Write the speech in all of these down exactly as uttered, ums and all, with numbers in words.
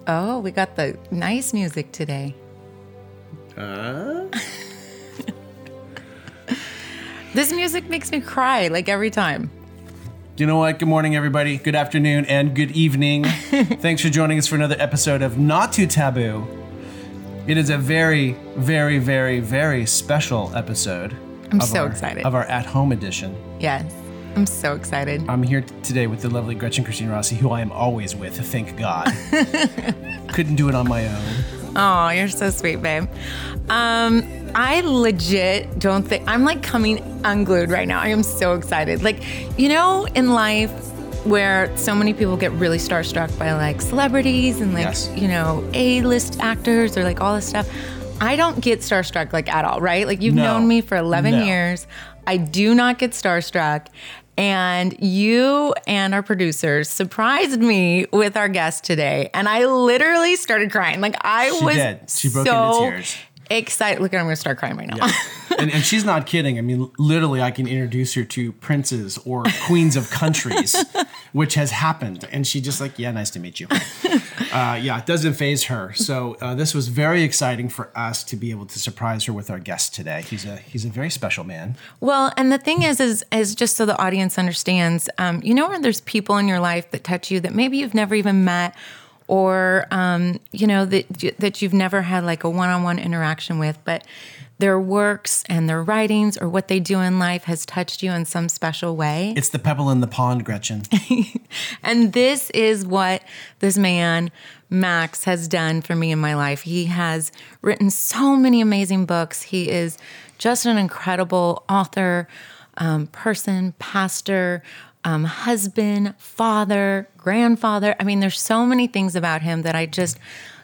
Oh, we got the nice music today. Uh? This music makes me cry like every time. You know what? Good morning, everybody. Good afternoon and good evening. Thanks for joining us for another episode of Not Too Taboo. It is a very, very, very, very special episode. I'm of so our, excited. Of our at-home edition. Yes, I'm so excited. I'm here t- today with the lovely Gretchen Christine Rossi, who I am always with, thank God. Couldn't do it on my own. Oh, you're so sweet, babe. Um, I legit don't think, I'm like coming unglued right now. I am so excited. Like, you know, in life where so many people get really starstruck by like celebrities and like, Yes. you know, A-list actors or like all this stuff. I don't get starstruck like at all, right? Like you've No. known me for eleven No. years. I do not get starstruck. And you and our producers surprised me with our guest today. And I literally started crying. Like I She was did. She broke so into tears. excited. Look, I'm going to start crying right now. Yeah. and, and she's not kidding. I mean, literally, I can introduce her to princes or queens of countries, which has happened. And she just like, yeah, nice to meet you. Uh, yeah, it doesn't faze her. So uh, this was very exciting for us to be able to surprise her with our guest today. He's a he's a very special man. Well, and the thing is, is, is just so the audience understands, um, you know, when there's people in your life that touch you that maybe you've never even met, or, um, you know, that that you've never had like a one-on-one interaction with, but their works and their writings or what they do in life has touched you in some special way. It's the pebble in the pond, Gretchen. And this is what this man, Max, has done for me in my life. He has written so many amazing books. He is just an incredible author, um, person, pastor, Um, husband, father, grandfather. I mean, there's so many things about him that I just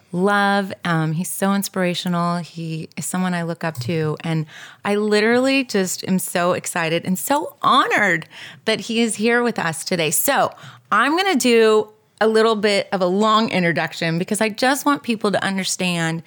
love. Um, he's so inspirational. He is someone I look up to. And I literally just am so excited and so honored that he is here with us today. So I'm going to do a little bit of a long introduction because I just want people to understand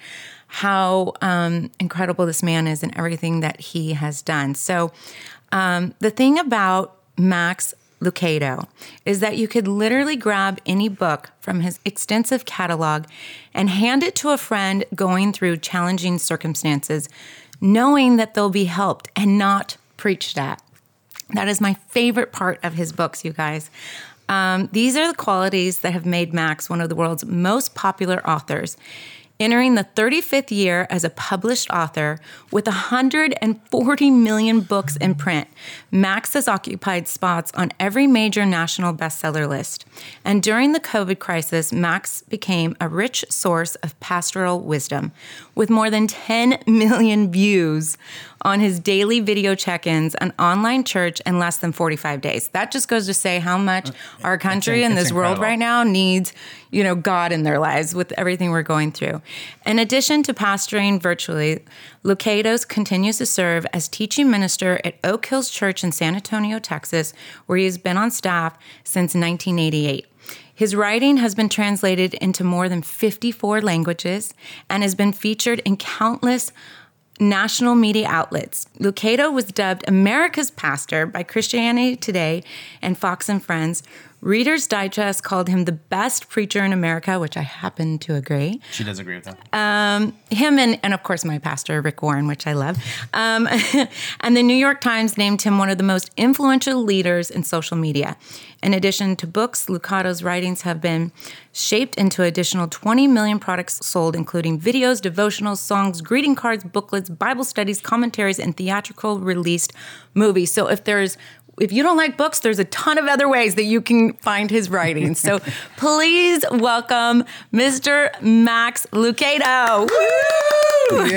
how um, incredible this man is and everything that he has done. So um, the thing about Max Lucado is that you could literally grab any book from his extensive catalog and hand it to a friend going through challenging circumstances, knowing that they'll be helped and not preached at. That is my favorite part of his books, you guys. Um, these are the qualities that have made Max one of the world's most popular authors. Entering the thirty-fifth year as a published author with one hundred forty million books in print, Max has occupied spots on every major national bestseller list. And during the COVID crisis, Max became a rich source of pastoral wisdom, with more than ten million views on his daily video check-ins, an online church in less than forty-five days. That just goes to say how much our country It's- and it's this world incredible. right now needs, you know, God in their lives with everything we're going through. In addition to pastoring virtually, Lucado continues to serve as teaching minister at Oak Hills Church in San Antonio, Texas, where he has been on staff since nineteen eighty-eight. His writing has been translated into more than fifty-four languages and has been featured in countless national media outlets. Lucado was dubbed America's Pastor by Christianity Today and Fox and Friends. Reader's Digest called him the best preacher in America, which I happen to agree. She does agree with that. Um, him and, and, of course, my pastor, Rick Warren, which I love. Um, and the New York Times named him one of the most influential leaders in social media. In addition to books, Lucado's writings have been shaped into additional twenty million products sold, including videos, devotionals, songs, greeting cards, booklets, Bible studies, commentaries, and theatrical released movies. So if there's If you don't like books, there's a ton of other ways that you can find his writings. So please welcome Mister Max Lucado. Woo!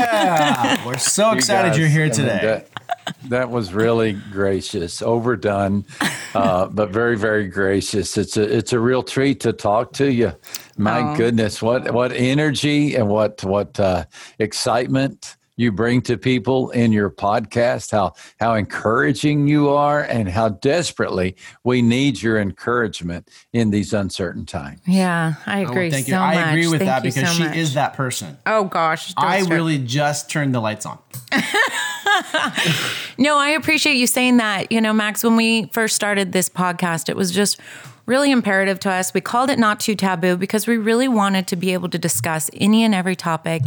Yeah. We're so You excited guys, you're here I mean, today. that, that was really gracious, overdone, uh, but very, very gracious. It's a it's a real treat to talk to you. My Oh. goodness, what what energy and what what uh, excitement you bring to people in your podcast, how how encouraging you are, and how desperately we need your encouragement in these uncertain times. Yeah, I Oh, agree thank so you. much. I agree with Thank that you because so she much. is that person. Oh, gosh. don't I start. really just turned the lights on. No, I appreciate you saying that. You know, Max, when we first started this podcast, it was just really imperative to us. We called it Not Too Taboo because we really wanted to be able to discuss any and every topic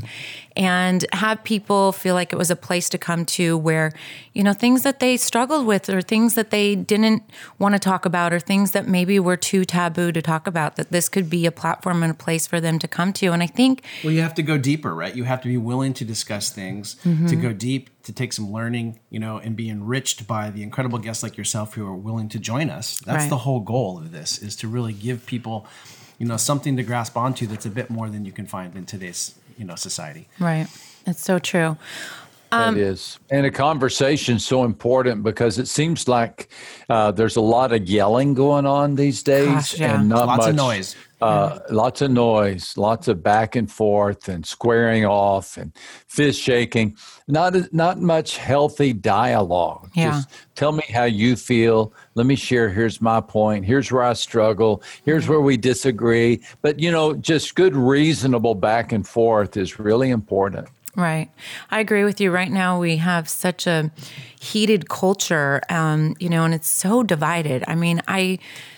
and have people feel like it was a place to come to where, you know, things that they struggled with or things that they didn't want to talk about or things that maybe were too taboo to talk about, that this could be a platform and a place for them to come to. And I think... Well, you have to go deeper, right? You have to be willing to discuss things, mm-hmm. to go deep, to take some learning, you know, and be enriched by the incredible guests like yourself who are willing to join us. That's right. The whole goal of this, is to really give people, you know, something to grasp onto that's a bit more than you can find in today's, you know, society. Right. It's so true. Um, it is. And a conversation is so important because it seems like uh, there's a lot of yelling going on these days. Gosh, yeah. And not lots much, of noise. Uh, yeah. Lots of noise, lots of back and forth and squaring off and fist shaking. Not not much healthy dialogue. Yeah. Just tell me how you feel. Let me share. Here's my point. Here's where I struggle. Here's where we disagree. But, you know, just good, reasonable back and forth is really important. Right. I agree with you. Right now, we have such a heated culture, um, you know, and it's so divided. I mean, I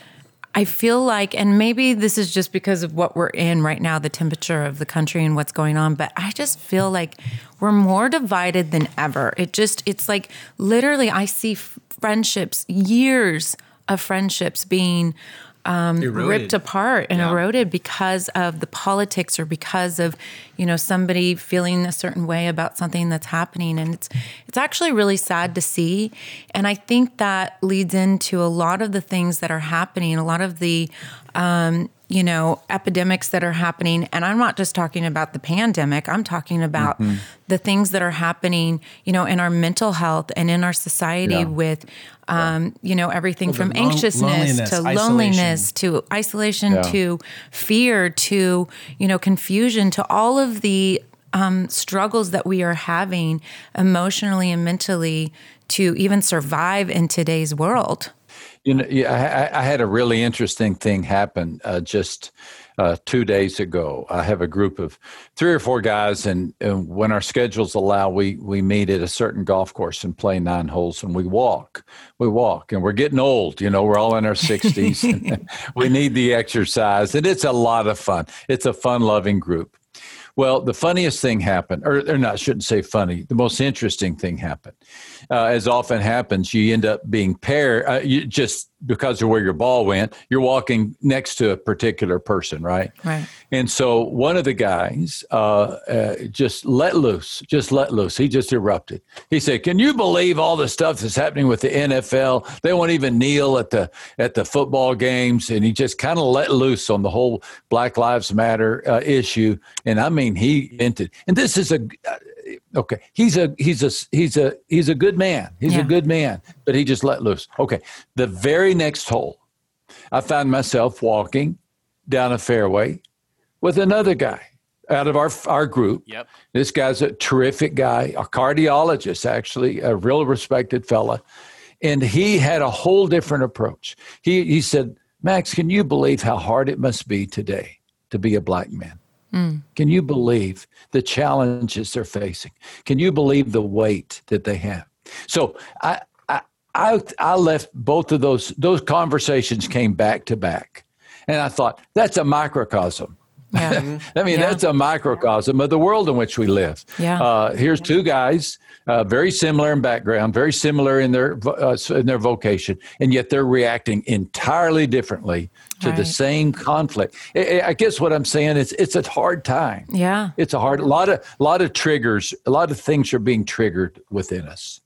I feel like, and maybe this is just because of what we're in right now, the temperature of the country and what's going on, but I just feel like we're more divided than ever. It just, it's like literally I see friendships, years of friendships being Um, ripped apart and yeah. eroded because of the politics or because of, you know, somebody feeling a certain way about something that's happening. And it's it's actually really sad to see. And I think that leads into a lot of the things that are happening, a lot of the, um, you know, epidemics that are happening. And I'm not just talking about the pandemic. I'm talking about mm-hmm. the things that are happening, you know, in our mental health and in our society yeah. with, um, yeah. you know, everything well, from long, anxiousness to isolation. loneliness to isolation yeah. to fear to, you know, confusion to all of the um, struggles that we are having emotionally and mentally to even survive in today's world. You know, yeah, I, I had a really interesting thing happen uh, just uh, two days ago. I have a group of three or four guys, and, and when our schedules allow, we we meet at a certain golf course and play nine holes, and we walk. We walk, and we're getting old. You know, we're all in our sixties. And we need the exercise, and it's a lot of fun. It's a fun-loving group. Well, the funniest thing happened, or, or not, I shouldn't say funny. The most interesting thing happened. Uh, as often happens, you end up being paired, uh, you, just because of where your ball went, you're walking next to a particular person, right? Right. And so one of the guys uh, uh, just let loose, just let loose. He just erupted. He said, "Can you believe all the stuff that's happening with the N F L? They won't even kneel at the at the football games." And he just kind of let loose on the whole Black Lives Matter uh, issue. And I mean, he entered. And this is a uh, okay. He's a he's a he's a he's a good man. He's yeah. a good man. But he just let loose. Okay. The very next hole, I found myself walking down a fairway with another guy out of our our group. Yep. This guy's a terrific guy, a cardiologist, actually, a real respected fella. And he had a whole different approach. He he said, "Max, can you believe how hard it must be today to be a black man? Mm. Can you believe the challenges they're facing? Can you believe the weight that they have?" So I I I, I left both of those, those conversations came back to back. And I thought, that's a microcosm. Yeah. I mean, yeah. that's a microcosm of the world in which we live. Yeah. Uh, here's two guys, uh, very similar in background, very similar in their uh, in their vocation, and yet they're reacting entirely differently to right. the same conflict. I, I guess what I'm saying is, it's a hard time. Yeah, it's a hard. A lot of a lot of triggers, a lot of things are being triggered within us.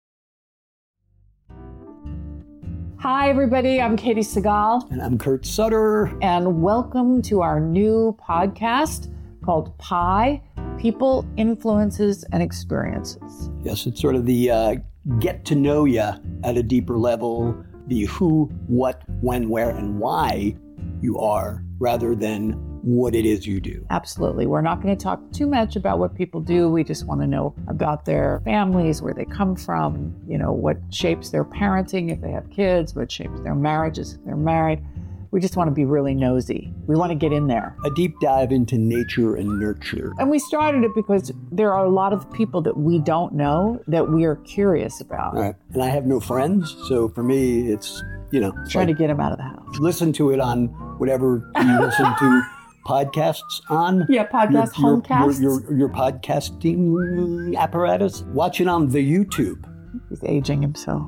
Hi, everybody. I'm Katie Segal. And I'm Kurt Sutter. And welcome to our new podcast called Pi, People, Influences, and Experiences. Yes, it's sort of the uh, get to know you at a deeper level, the who, what, when, where, and why you are, rather than what it is you do. Absolutely. We're not going to talk too much about what people do. We just want to know about their families, where they come from, you know, what shapes their parenting if they have kids, what shapes their marriages if they're married. We just want to be really nosy. We want to get in there. A deep dive into nature and nurture. And we started it because there are a lot of people that we don't know that we are curious about. Right. And I have no friends. So for me, it's you know, Trying like, to get him out of the house. listen to it on whatever you listen to podcasts on. Yeah, podcast, your, homecasts. Your, your, your podcasting apparatus. Watch it on the YouTube. He's aging himself.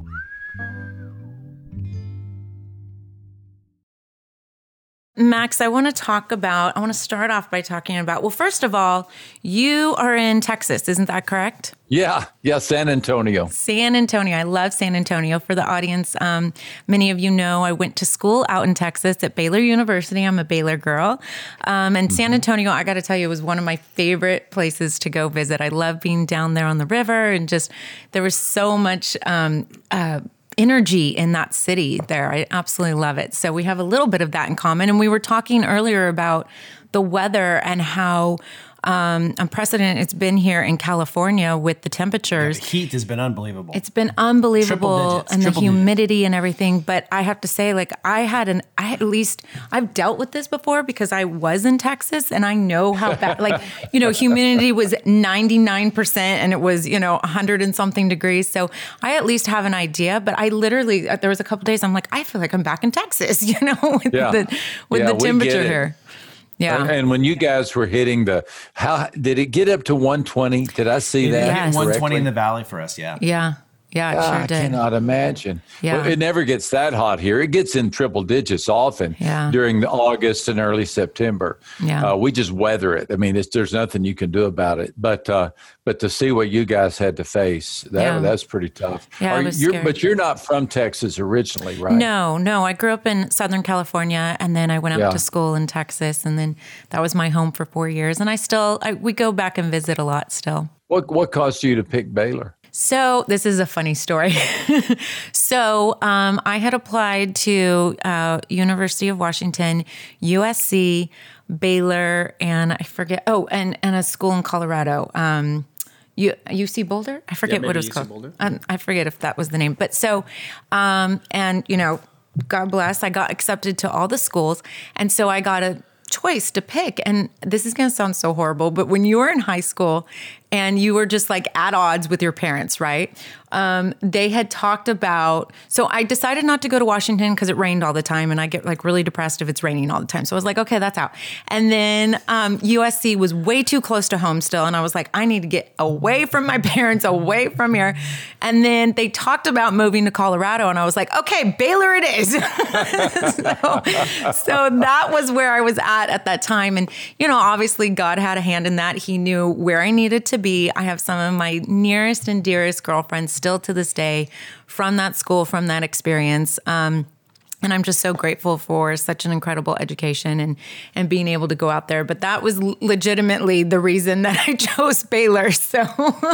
Max, I want to talk about, I want to start off by talking about, well, first of all, you are in Texas, isn't that correct? Yeah, yeah, San Antonio. San Antonio. I love San Antonio. For the audience, um, many of you know I went to school out in Texas at Baylor University. I'm a Baylor girl. Um, and San Antonio, I got to tell you, was one of my favorite places to go visit. I love being down there on the river, and just, there was so much um, uh, energy in that city there. I absolutely love it. So we have a little bit of that in common. And we were talking earlier about the weather and how um, unprecedented it's been here in California with the temperatures. The heat has been unbelievable. It's been unbelievable, Triple digits, and the triple digits. humidity and everything. But I have to say, like, I had an, I at least, I've dealt with this before because I was in Texas and I know how bad, like, you know, humidity was ninety-nine percent and it was, you know, one hundred and something degrees. So I at least have an idea, but I literally, there was a couple days I'm like, I feel like I'm back in Texas, you know, with Yeah. the, with Yeah, the we get temperature it. here. Yeah. And when you guys were hitting the, how did it get up to one twenty? Did I see It that? hit Yes. one twenty correctly? in the valley for us, yeah. Yeah. Yeah, it Ah, sure I did. cannot imagine. Yeah. Well, it never gets that hot here. It gets in triple digits often Yeah. during the August and early September. Yeah. Uh, we just weather it. I mean, it's, there's nothing you can do about it. But uh, but to see what you guys had to face, that Yeah. that's pretty tough. Yeah, it Are was you- scary. But you're not from Texas originally, right? No, no. I grew up in Southern California, and then I went out Yeah. to school in Texas, and then that was my home for four years. And I still, I, we go back and visit a lot still. What what caused you to pick Baylor? So this is a funny story. so um, I had applied to uh, University of Washington, U S C, Baylor, and I forget. Oh, and and a school in Colorado. Um, U, U C Boulder? I forget Yeah, what it maybe was U C called. Boulder. Um, I forget if that was the name. But so, um, and you know, God bless, I got accepted to all the schools, and so I got a choice to pick. And this is going to sound so horrible, but when you were in high school and you were just like at odds with your parents, right? Um, they had talked about, so I decided not to go to Washington because it rained all the time and I get like really depressed if it's raining all the time. So I was like, okay, that's out. And then um, U S C was way too close to home still. And I was like, I need to get away from my parents, away from here. And then they talked about moving to Colorado and I was like, okay, Baylor it is. so, so that was where I was at at that time. And, you know, obviously God had a hand in that. He knew where I needed to be. I have some of my nearest and dearest girlfriends still to this day from that school, from that experience. Um, and I'm just so grateful for such an incredible education and and being able to go out there. But that was legitimately the reason that I chose Baylor. So,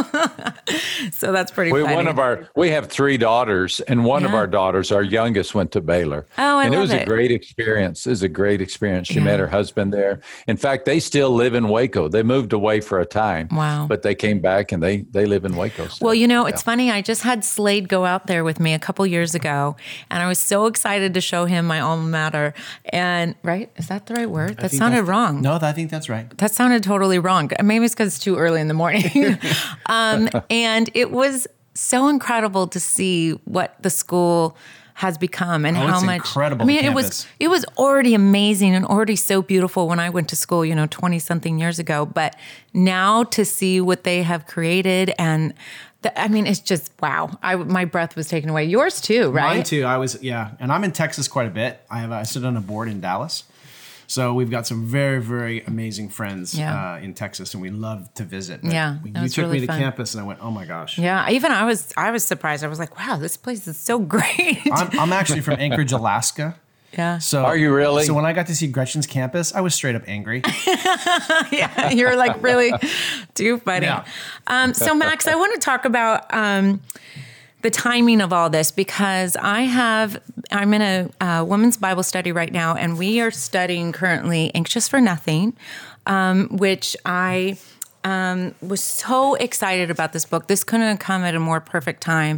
so that's pretty We, funny. one of our, we have three daughters, and one of Yeah. our daughters, our youngest, went to Baylor. Oh, I and it love was it. a great experience. It was a great experience. She Yeah. met her husband there. In fact, they still live in Waco. They moved away for a time. Wow. But they came back and they they live in Waco. still. Well, you know, it's funny. I just had Slade go out there with me a couple years ago, and I was so excited to show him my alma mater. And right, is that the right word? That think sounded that's- wrong. No, I think that's right. That sounded totally wrong. Maybe it's because it's too early in the morning. um, and it was so incredible to see what the school has become and Oh, how it's much. incredible, I mean, the it was campus. it was already amazing and already so beautiful when I went to school, you know, twenty something years ago. But now to see what they have created and. The, I mean, it's just wow. I my breath was taken away. Yours too, right? Mine too. I was, yeah. And I'm in Texas quite a bit. I have, I sit on a board in Dallas. So we've got some very, very amazing friends Yeah. uh, in Texas, and we love to visit. But Yeah, when that you was took really me to fun. campus, and I went, "Oh my gosh!" Yeah, even I was I was surprised. I was like, wow, this place is so great. I'm, I'm actually from Anchorage, Alaska. yeah. So Are you really? So when I got to see Gretchen's campus, I was straight up angry. Yeah, you're like really too funny. Yeah. Um, so Max, I want to talk about um, the timing of all this because I have, I'm in a uh, women's Bible study right now, and we are studying currently Anxious for Nothing, um, which I um, was so excited about this book. This couldn't have come at a more perfect time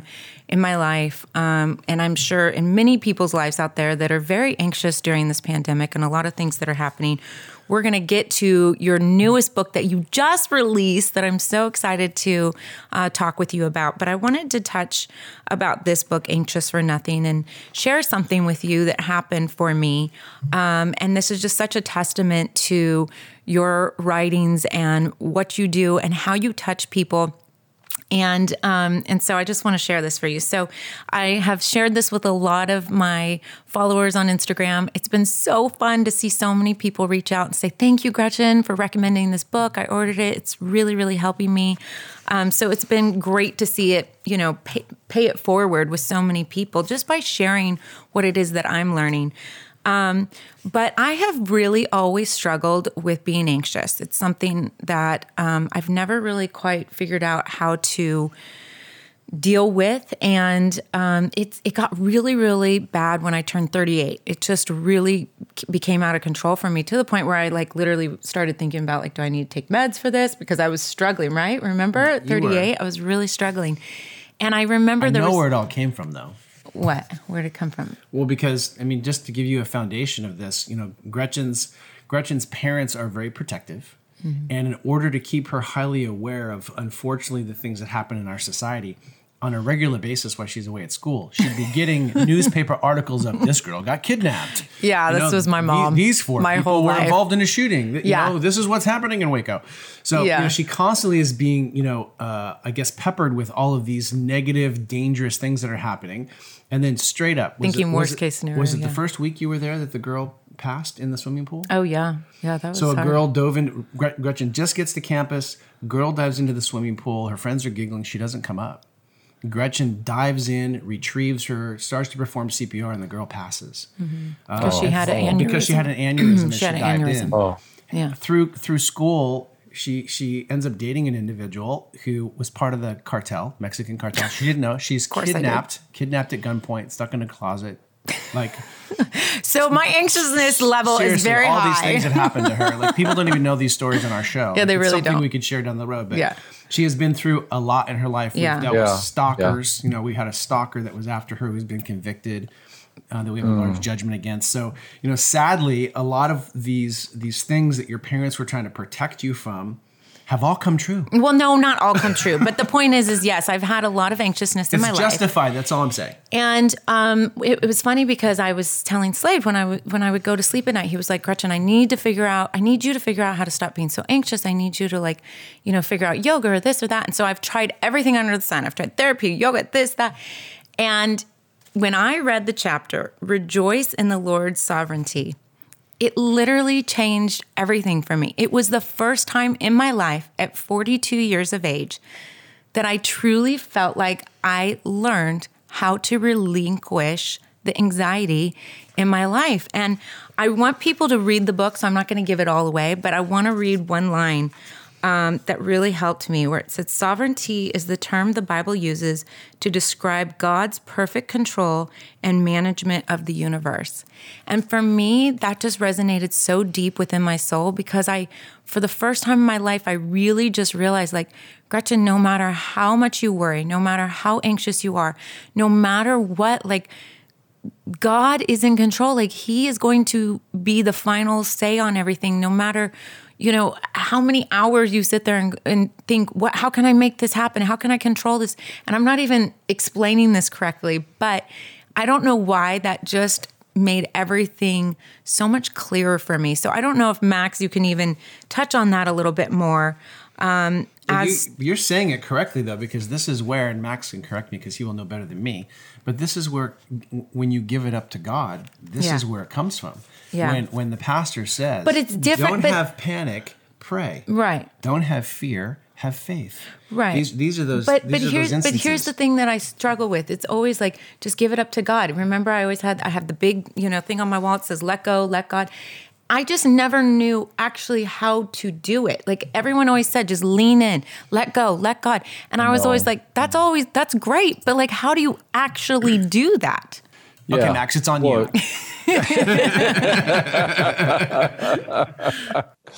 in my life, um, and I'm sure in many people's lives out there that are very anxious during this pandemic and a lot of things that are happening. We're going to get to your newest book that you just released that I'm so excited to uh, talk with you about. But I wanted to touch about this book, Anxious for Nothing, and share something with you that happened for me. Um, and this is just such a testament to your writings and what you do and how you touch people. And um, and so I just want to share this for you. So I have shared this with a lot of my followers on Instagram. It's been so fun to see so many people reach out and say, thank you, Gretchen, for recommending this book. I ordered it. It's really, really helping me. Um, so it's been great to see it, you know, pay, pay it forward with so many people just by sharing what it is that I'm learning. Um, but I have really always struggled with being anxious. It's something that um, I've never really quite figured out how to deal with. And um, it's it got really, really bad when I turned thirty-eight. It just really became out of control for me to the point where I like literally started thinking about like, do I need to take meds for this? Because I was struggling, right? Remember at thirty-eight, I was really struggling. And I remember I there know was... where it all came from, though. What? Where did it come from? Well, because, I mean, just to give you a foundation of this, you know, Gretchen's Gretchen's parents are very protective. Mm-hmm. And in order to keep her highly aware of, unfortunately, the things that happen in our society on a regular basis while she's away at school, she'd be getting newspaper articles of this girl got kidnapped. Yeah, you this know, was my mom. These four my people whole were life. involved in a shooting. You Yeah. know, this is what's happening in Waco. So, Yeah. you know, she constantly is being, you know, uh, I guess, peppered with all of these negative, dangerous things that are happening. And then straight up. Was Thinking it, was worst it, case scenario, Was it yeah. the first week you were there that the girl passed in the swimming pool? Oh, yeah. Yeah, that was So a hard. girl dove in, Gre- Gretchen just gets to campus, girl dives into the swimming pool, her friends are giggling, she doesn't come up. Gretchen dives in, retrieves her, starts to perform C P R, and the girl passes. Because she had an aneurysm. Because she had an aneurysm and She she, had an dived aneurysm. in. Oh, Yeah. Through through school, she she ends up dating an individual who was part of the cartel, Mexican cartel. She didn't know. She's course I did. kidnapped, kidnapped at gunpoint, stuck in a closet. Like So my anxiousness level is seriously, very all high. these things that happened to her. Like people don't even know these stories on our show. Yeah, they It's really something don't. we could share down the road. But Yeah. she has been through a lot in her life. We've Yeah. dealt Yeah. with stalkers. You know, we had a stalker that was after her who's been convicted. Uh, that we have a large judgment against. So, you know, sadly, a lot of these these things that your parents were trying to protect you from have all come true. Well, no, not all come true. But the point is, is yes, I've had a lot of anxiousness in It's my life. justified. That's all I'm saying. And um, it, it was funny because I was telling Slade when I w- when I would go to sleep at night, he was like, Gretchen, I need to figure out, I need you to figure out how to stop being so anxious. I need you to like, you know, figure out yoga or this or that. And so I've tried everything under the sun. I've tried therapy, yoga, this, that. And when I read the chapter, Rejoice in the Lord's Sovereignty, it literally changed everything for me. It was the first time in my life at forty-two years of age that I truly felt like I learned how to relinquish the anxiety in my life. And I want people to read the book, so I'm not going to give it all away, but I want to read one line um, that really helped me, where it said, sovereignty is the term the Bible uses to describe God's perfect control and management of the universe. And for me, that just resonated so deep within my soul because I, for the first time in my life, I really just realized, like, Gretchen, no matter how much you worry, no matter how anxious you are, no matter what, like, God is in control. Like, he is going to be the final say on everything, no matter, you know, how many hours you sit there and, and think, what, how can I make this happen? How can I control this? And I'm not even explaining this correctly, but I don't know why that just made everything so much clearer for me. So I don't know if, Max, you can even touch on that a little bit more. Um, as you, you're saying it correctly, though, because this is where, and Max can correct me because he will know better than me, but this is where, when you give it up to God, this Yeah. is where it comes from. Yeah. When, when the pastor says, But it's different, don't but- have panic, pray. Right. Don't have fear, have faith. Right. These, these are those, But these but are here's those but instances. here's the thing that I struggle with. It's always like, just give it up to God. Remember, I always had I have the big, you know, thing on my wall that says let go, let God. I just never knew actually how to do it. Like, everyone always said, just lean in, let go, let God. And I was No. always like, that's always that's great, but like, how do you actually do that? Okay, Yeah. Max, it's on Well, you.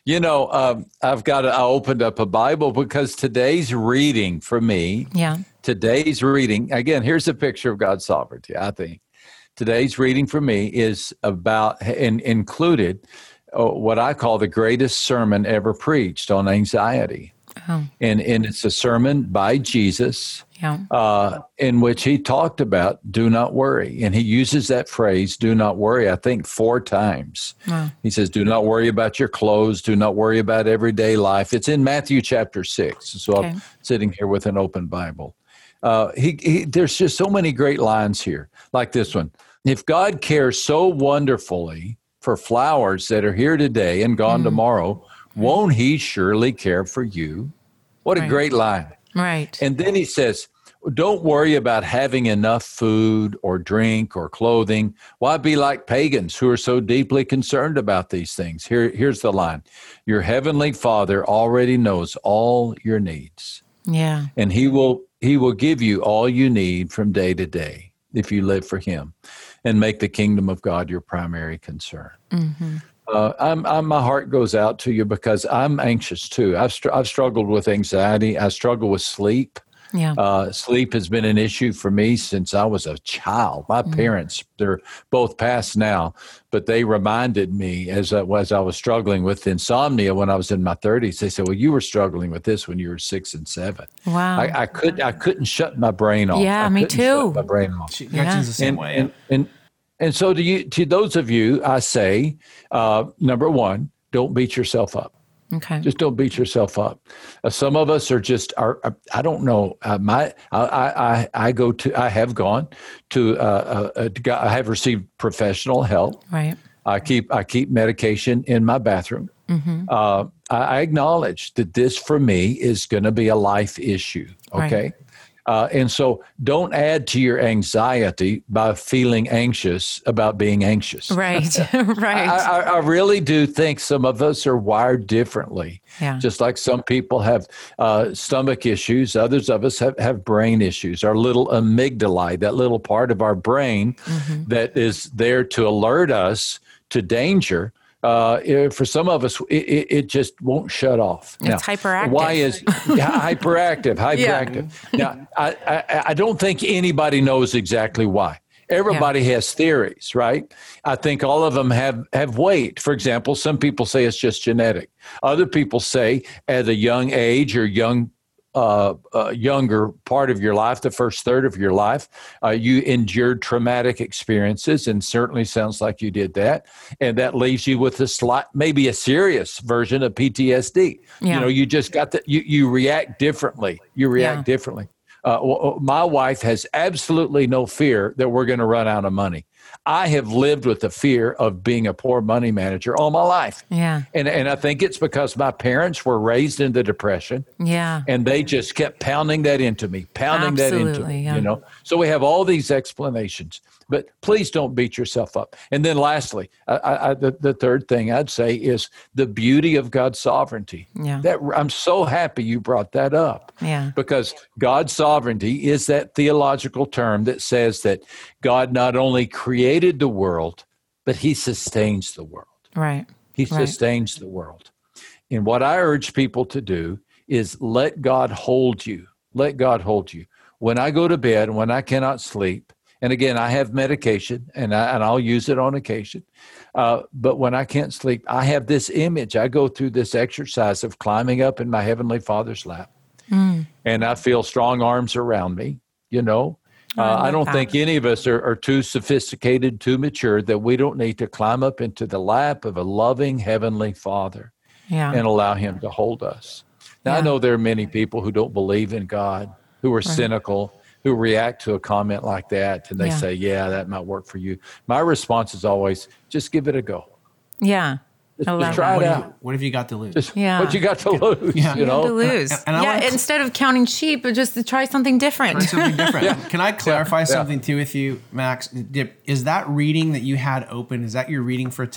You know, um, I've got. To, I opened up a Bible because today's reading for me. Yeah. Today's reading again. Here's a picture of God's sovereignty. I think today's reading for me is about and included uh, what I call the greatest sermon ever preached on anxiety. Oh. And, and it's a sermon by Jesus yeah. uh, in which he talked about do not worry. And he uses that phrase, do not worry, I think four times. Wow. He says, do not worry about your clothes. Do not worry about everyday life. It's in Matthew chapter six. So okay. I'm sitting here with an open Bible. Uh, he, he, there's just so many great lines here, like this one. If God cares so wonderfully for flowers that are here today and gone mm. tomorrow, won't he surely care for you? What a right. great line. Right. And then he says, don't worry about having enough food or drink or clothing. Why be like pagans who are so deeply concerned about these things? Here, here's the line. Your heavenly Father already knows all your needs. Yeah. And he will he will give you all you need from day to day if you live for him and make the kingdom of God your primary concern. Mm-hmm. Uh, I'm, I'm, my heart goes out to you because I'm anxious too. I've, str- I've struggled with anxiety. I struggle with sleep. Yeah. Uh, sleep has been an issue for me since I was a child. My mm-hmm. parents, they're both passed now, but they reminded me as I, as I was struggling with insomnia when I was in my thirties. They said, well, you were struggling with this when you were six and seven. Wow. I, I, could, I couldn't shut my brain off. Yeah, I me too. Shut my brain off. Yeah. The same and, way. And, and, And so to you, to those of you, I say, uh, number one, don't beat yourself up. Okay. Just don't beat yourself up. Uh, some of us are just, are, I don't know, uh, my, I, I, I go to, I have gone to, uh, uh, to, I have received professional help. Right. I keep, I keep medication in my bathroom. Mm-hmm. Uh, I, I acknowledge that this for me is going to be a life issue. Okay. Right. Uh, and so don't add to your anxiety by feeling anxious about being anxious. Right, right. I, I, I really do think some of us are wired differently. Yeah. Just like some people have uh, stomach issues, others of us have, have brain issues. Our little amygdala, that little part of our brain mm-hmm. that is there to alert us to danger, Uh, for some of us, it, it just won't shut off. It's now, hyperactive. Why is hyperactive? Hyperactive. Yeah. Now, I, I, I don't think anybody knows exactly why. Everybody yeah. has theories, right? I think all of them have, have weight. For example, some people say it's just genetic. Other people say at a young age or young Uh, uh, younger part of your life, the first third of your life, uh, you endured traumatic experiences, and certainly sounds like you did that. And that leaves you with a slight, maybe a serious version of P T S D. Yeah. You know, you just got that, you, you react differently. You react yeah. differently. Uh, w- my wife has absolutely no fear that we're going to run out of money. I have lived with the fear of being a poor money manager all my life. Yeah. And and I think it's because my parents were raised in the Depression. Yeah. And they just kept pounding that into me, pounding Absolutely, that into me, yeah. you know. So we have all these explanations, but please don't beat yourself up. And then lastly, I, I, the, the third thing I'd say is the beauty of God's sovereignty. Yeah. That I'm so happy you brought that up. Yeah. Because God's sovereignty is that theological term that says that God not only created the world, but he sustains the world. Right. He right. sustains the world. And what I urge people to do is let God hold you. Let God hold you. When I go to bed, when I cannot sleep, and again, I have medication, and, I, and I'll use it on occasion, uh, but when I can't sleep, I have this image. I go through this exercise of climbing up in my Heavenly Father's lap, mm. and I feel strong arms around me, you know. Uh, I, I don't that. think any of us are, are too sophisticated, too mature, that we don't need to climb up into the lap of a loving Heavenly Father yeah. and allow him to hold us. Now, yeah. I know there are many people who don't believe in God, who are right. cynical, who react to a comment like that, and they yeah. say, yeah, that might work for you. My response is always, just give it a go. Yeah. Just, just try it what out. Have you, what have you got to lose? Just, yeah. What you got to lose, yeah. you know? to lose. And, and yeah, to, instead of counting sheep, just to try something different. Try something different. yeah. Can I clarify yeah. something too with you, Max? Is that reading that you had open, is that your reading for today?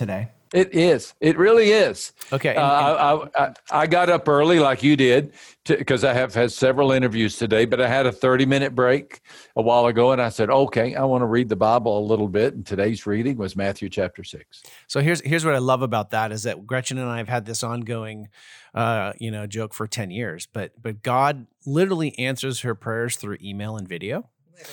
It is. It really is. Okay, and- uh, I, I I got up early like you did because I have had several interviews today, but I had a thirty minute break a while ago, and I said, okay, I want to read the Bible a little bit. And today's reading was Matthew chapter six. So here's here's what I love about that is that Gretchen and I have had this ongoing, uh, you know, joke for ten years, but but God literally answers her prayers through email and video.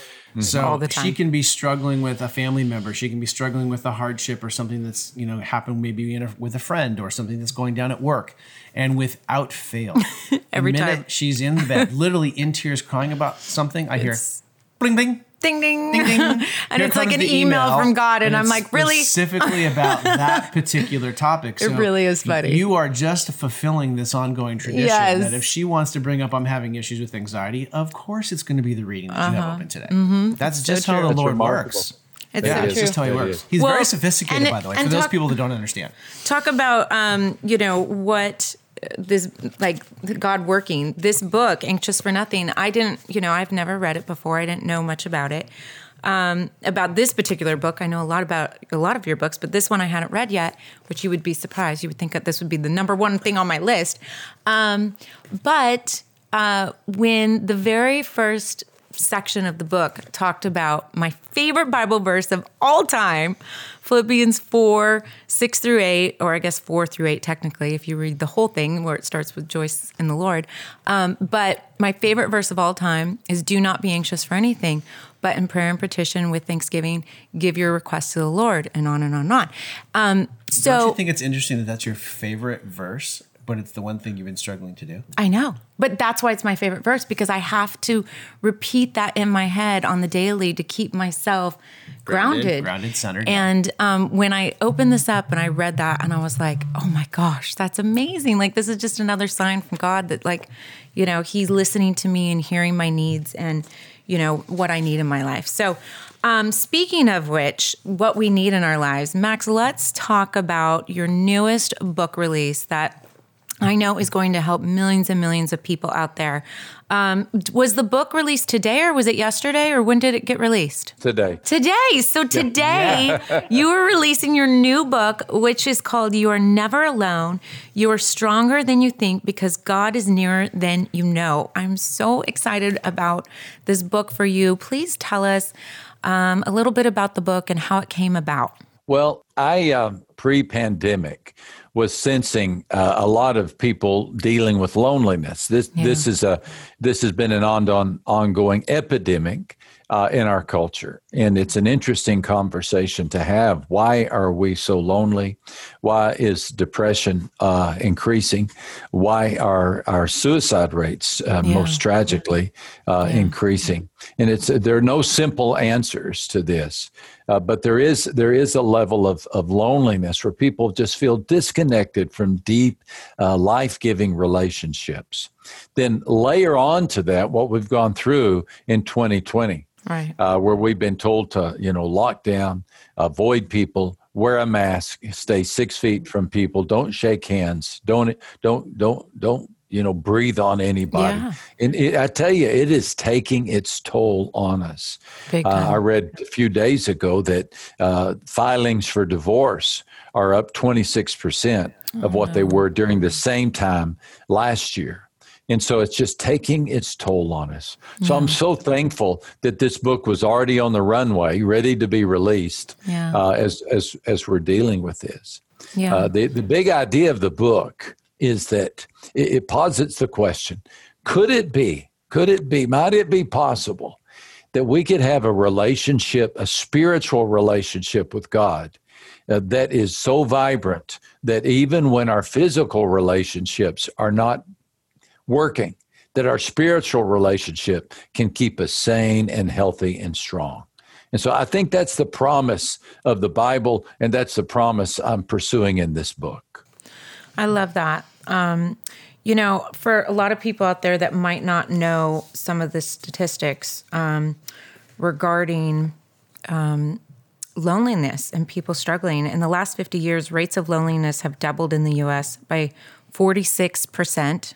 So All the time. she can be struggling with a family member. She can be struggling with a hardship or something that's, you know, happened maybe in a, with a friend or something that's going down at work. And without fail, Every the minute time. she's in the bed, literally in tears crying about something, I hear It's- bling, bling. Ding, ding. Ding, ding. and Here it's like comes an the email, from God. And, I'm it's like, really? Specifically about that particular topic. It really is funny. You are just fulfilling this ongoing tradition Yes. that if she wants to bring up, I'm having issues with anxiety, of course it's going to be the reading that you Uh-huh. have open today. Mm-hmm. That's just how true. the That's Lord remarkable. works. It's Yeah, so it's true. just how he It works. is. He's Well, very sophisticated, and- by the way, for and those talk- people that don't understand. Talk about, um, you know, what this, like God working, this book, Anxious for Nothing. I didn't, you know, I've never read it before. I didn't know much about it. Um, about this particular book, I know a lot about a lot of your books, but this one I hadn't read yet, which you would be surprised. You would think that this would be the number one thing on my list. Um, but uh, when the very first section of the book talked about my favorite Bible verse of all time, Philippians four, six through eight, or I guess four through eight technically, if you read the whole thing where it starts with Joyce in the Lord. Um, but my favorite verse of all time is do not be anxious for anything, but in prayer and petition with thanksgiving, give your requests to the Lord, and on and on and on. Um, so Don't you think it's interesting that that's your favorite verse, but it's the one thing you've been struggling to do? I know, but that's why it's my favorite verse, because I have to repeat that in my head on the daily to keep myself Grounded, grounded, grounded, centered. And um, when I opened this up and I read that, and I was like, "Oh my gosh, that's amazing! Like this is just another sign from God that, like, you know, He's listening to me and hearing my needs and, you know, what I need in my life." So, um, speaking of which, what we need in our lives, Max, let's talk about your newest book release that I know is going to help millions and millions of people out there. Um, was the book released today, or was it yesterday, or when did it get released? Today. Today. So today you are releasing your new book, which is called You Are Never Alone. You are stronger than you think because God is nearer than you know. I'm so excited about this book for you. Please tell us um, a little bit about the book and how it came about. Well, I um, pre-pandemic was sensing uh, a lot of people dealing with loneliness. This Yeah. this is a this has been an on, on ongoing epidemic uh, in our culture, and it's an interesting conversation to have. Why are we so lonely? Why is depression uh, increasing? Why are our suicide rates uh, Yeah. most tragically uh, Yeah. increasing? And it's there are no simple answers to this. Uh, but there is there is a level of, of loneliness where people just feel disconnected from deep, uh, life-giving relationships. Then layer on to that what we've gone through in twenty twenty, Right. uh, where we've been told to, you know, lock down, avoid people, wear a mask, stay six feet from people, don't shake hands, don't don't don't don't you know breathe on anybody. Yeah. And it, I tell you, it is taking its toll on us. Big Uh, time. I read a few days ago that uh, filings for divorce are up twenty-six percent of what they were during the same time last year. And so it's just taking its toll on us. So I'm so thankful that this book was already on the runway, ready to be released Yeah. uh, as, as, as we're dealing with this. Yeah. Uh, the, the big idea of the book is that it, it posits the question, could it be, could it be, might it be possible that we could have a relationship, a spiritual relationship with God uh, that is so vibrant that even when our physical relationships are not working, that our spiritual relationship can keep us sane and healthy and strong. And so I think that's the promise of the Bible, and that's the promise I'm pursuing in this book. I love that. Um, you know, for a lot of people out there that might not know some of the statistics um, regarding um, loneliness and people struggling, in the last fifty years, rates of loneliness have doubled in the U S by forty-six percent.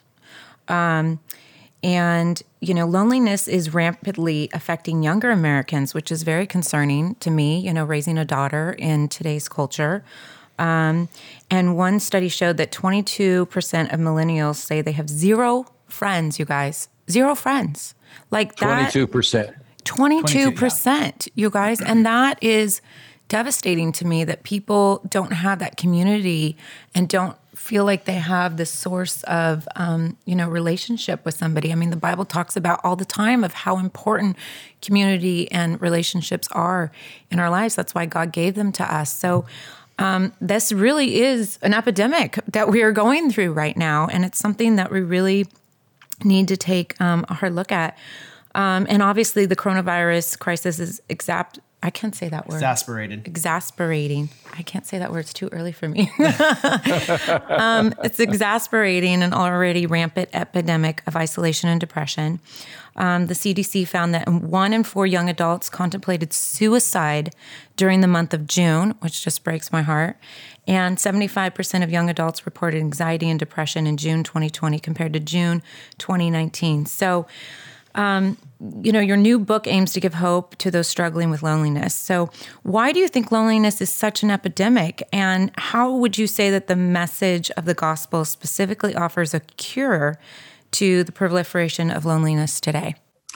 Um, and, you know, loneliness is rampantly affecting younger Americans, which is very concerning to me, you know, raising a daughter in today's culture. Um, and one study showed that twenty-two percent of millennials say they have zero friends, you guys. Zero friends. Like that. twenty-two percent. twenty-two percent, you guys. And that is devastating to me, that people don't have that community and don't feel like they have this source of, um, you know, relationship with somebody. I mean, the Bible talks about all the time of how important community and relationships are in our lives. That's why God gave them to us. So um, this really is an epidemic that we are going through right now. And it's something that we really need to take um, a hard look at. Um, and obviously the coronavirus crisis is exact. I can't say that word. Exasperated. Exasperating. I can't say that word. It's too early for me. um, it's exasperating an already rampant epidemic of isolation and depression. Um, the C D C found that one in four young adults contemplated suicide during the month of June, which just breaks my heart. And seventy-five percent of young adults reported anxiety and depression in June twenty twenty compared to June twenty nineteen. So, Um, you know, your new book aims to give hope to those struggling with loneliness. So why do you think loneliness is such an epidemic? And how would you say that the message of the gospel specifically offers a cure to the proliferation of loneliness today?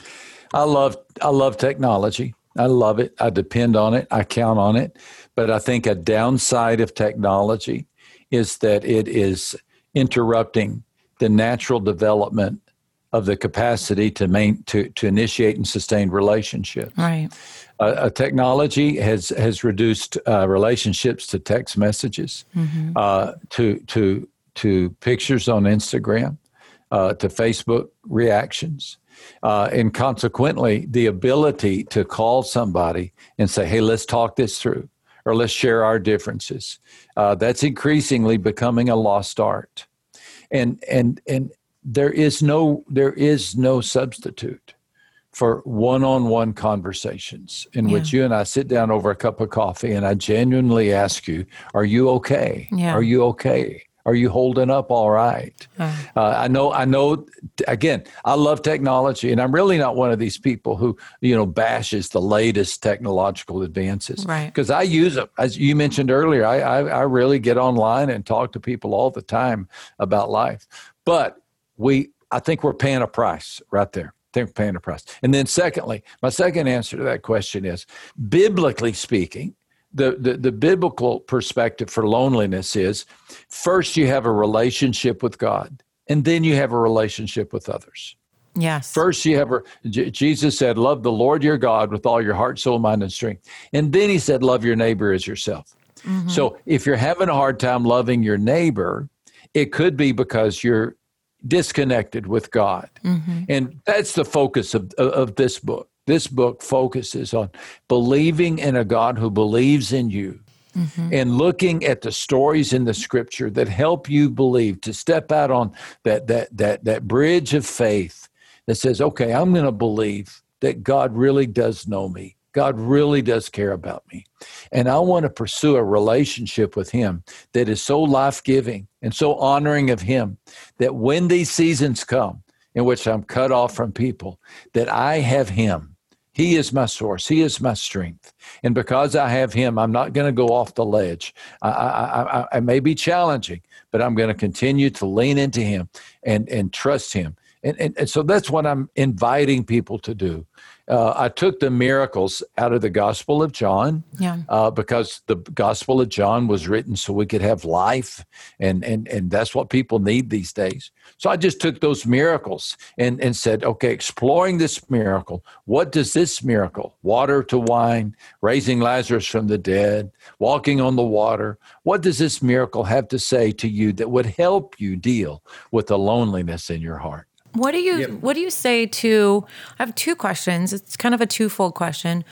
I love, I love technology. I love it. I depend on it. I count on it. But I think a downside of technology is that it is interrupting the natural development of the capacity to main, to, to initiate and sustain relationships. Right. Uh, uh, technology has has reduced uh, relationships to text messages, mm-hmm. uh, to to to pictures on Instagram, uh, to Facebook reactions, uh, and consequently, the ability to call somebody and say, "Hey, let's talk this through," or "Let's share our differences." Uh, that's increasingly becoming a lost art, and and and. There is no there is no substitute for one-on-one conversations in yeah. which you and I sit down over a cup of coffee and I genuinely ask you, are you okay? Yeah. Are you okay? Are you holding up all right? Uh, uh, I know, I know, again, I love technology and I'm really not one of these people who, you know, bashes the latest technological advances. Right. Because I use them. As you mentioned earlier, I, I, I really get online and talk to people all the time about life. But We, I think we're paying a price right there. I think we're paying a price. And then secondly, my second answer to that question is, biblically speaking, the, the, the biblical perspective for loneliness is, first you have a relationship with God, and then you have a relationship with others. Yes. First you have a, J- Jesus said, love the Lord your God with all your heart, soul, mind, and strength. And then he said, love your neighbor as yourself. Mm-hmm. So if you're having a hard time loving your neighbor, it could be because you're disconnected with God. Mm-hmm. And that's the focus of, of, of this book. This book focuses on believing in a God who believes in you mm-hmm. and looking at the stories in the scripture that help you believe, to step out on that, that, that, that bridge of faith that says, okay, I'm going to believe that God really does know me. God really does care about me. And I want to pursue a relationship with him that is so life-giving and so honoring of him that when these seasons come in which I'm cut off from people, that I have him. He is my source. He is my strength. And because I have him, I'm not going to go off the ledge. I, I, I, I may be challenging, but I'm going to continue to lean into him and, and trust him. And, and, and so that's what I'm inviting people to do. Uh, I took the miracles out of the Gospel of John yeah. uh, because the Gospel of John was written so we could have life, and and and that's what people need these days. So I just took those miracles and, and said, okay, exploring this miracle, what does this miracle, water to wine, raising Lazarus from the dead, walking on the water, what does this miracle have to say to you that would help you deal with the loneliness in your heart? What do you Yep. What do you say to? I have two questions. It's kind of a twofold question.